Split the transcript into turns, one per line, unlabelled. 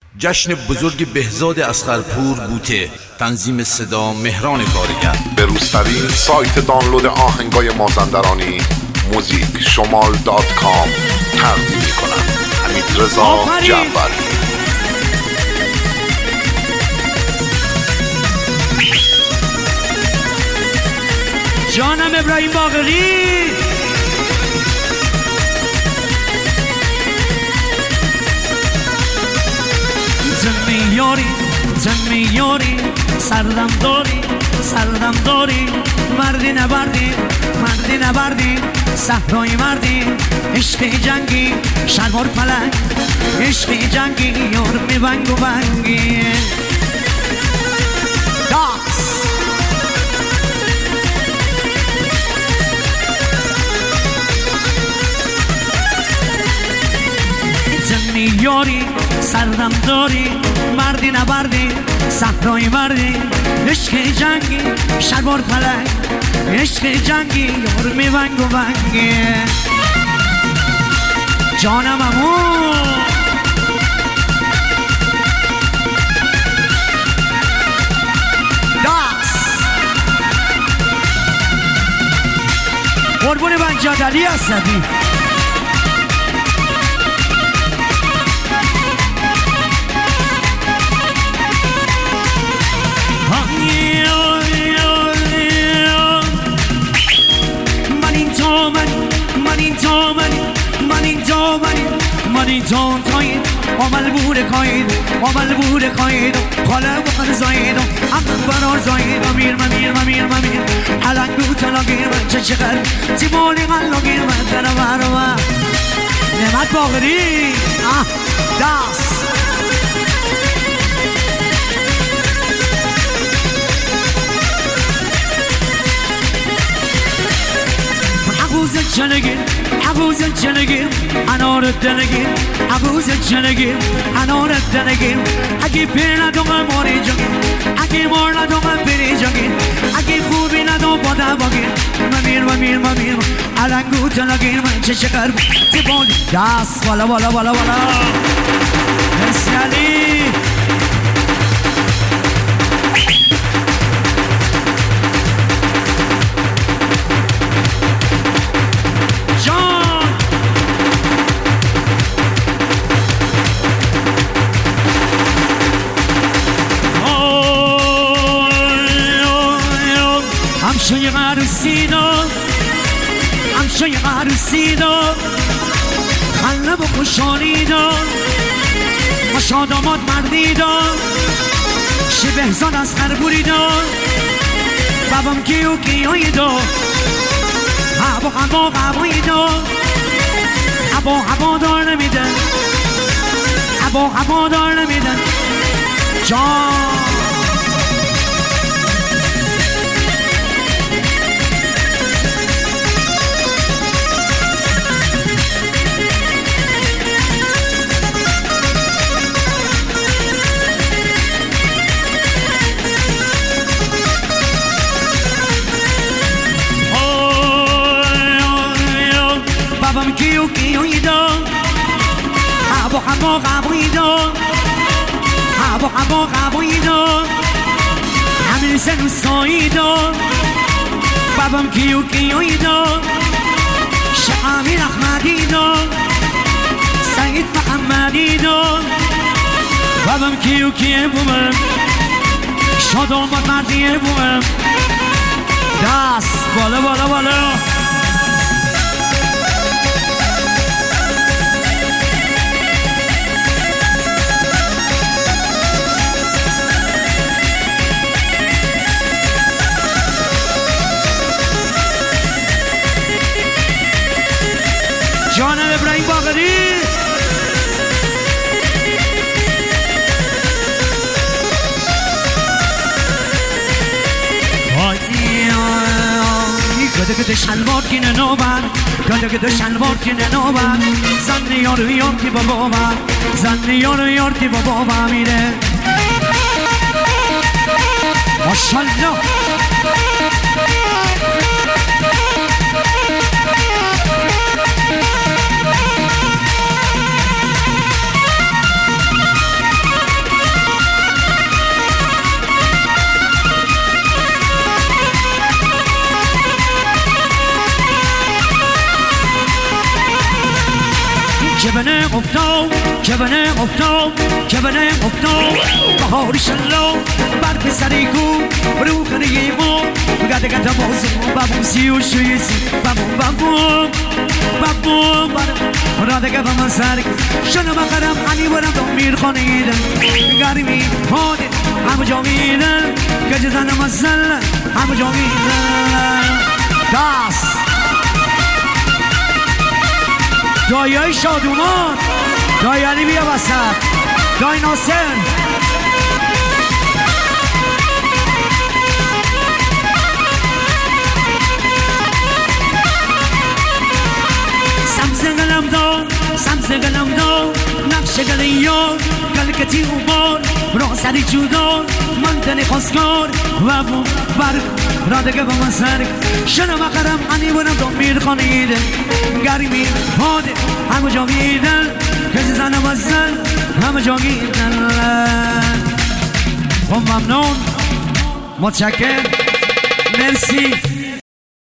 جشن بزرگ بهزاد اصغرپور بوته، تنظیم صدا مهران کارگر.
به روزترین سایت دانلود آهنگای مازندرانی موزیکشمال.com تقدیم می‌کنم. حمیدرضا جعفری.
جانم ابراهیم باقری. زن میاری سردم داری مردی نبردی صحرای مردی عشق جنگی شلوار پلنگ عشق جنگی یار می بنگ و بنگی داس زن میاری سردم داری مردی نبردی صحرای مردی عشق جنگی شلوار پلنگ عشق جنگی یار می بنگ و بنگی جانم امون داس قربون بنجاد علی اسدی من این تاید عمل بوده کاید خاله بخن زاید عقل برار زاید ممیر علنگو تلاگیر من چشقر تیمالی غلاگیر من تنوار و نعمت باقری داس عبوز الجنگیر انار الدنگیر عبوز الجنگیر انار الدنگیر اگه پیر ندوم ماری جنگیر اگه مار ندوم بری جنگیر اگه خوبی ندوم بادا باگیر ممیر علنگو تلاگیر من چه شکر تیبالی دست والا مرسی همشای عروسی دار قلب و خوشحالی دار ما شادامات مردی دار بهزاد از خربوری دار بابام کیویی دار هوایی دار هوا دار نمیدن هوا دار نمیدن جان بابام کیویی دار هوایی دار همین سن و سایی دار بابام کیویی دار شامیر احمدی دار سعید محمدی دار بابام کیویی بومم شاد آمد مردی بومم دست بالا جانم ابراهیم باقری گده شلوار کنه نوبر گده شلوار کنه نوبر زن یارتی بابا زن یارتی بابا میره ماشالله افتاد کبنه افتاد کبنه افتاد بهار شلو بر پسری کو برو کنه ما گده گده بازو بابو سی و شویسی بابو راده من سرک شنو بقرم انی برم تو میر خانیدن گرمی هاده همه جا میدن گجه زنم از زلن همه جا میدن دست دایای شادومان دای علی بیا وسط دای ناصر سمزگلم دار نقش گل یار گل کتی اوبار را سری جودار من دل خواستگار و بو برگ را دگه با من سرگ شنو مقرم انی بونم دو میر خانیده گرمی هاده همه جا میدن کسی زنم از زن همه جا میدن خب ممنون متشکر مرسی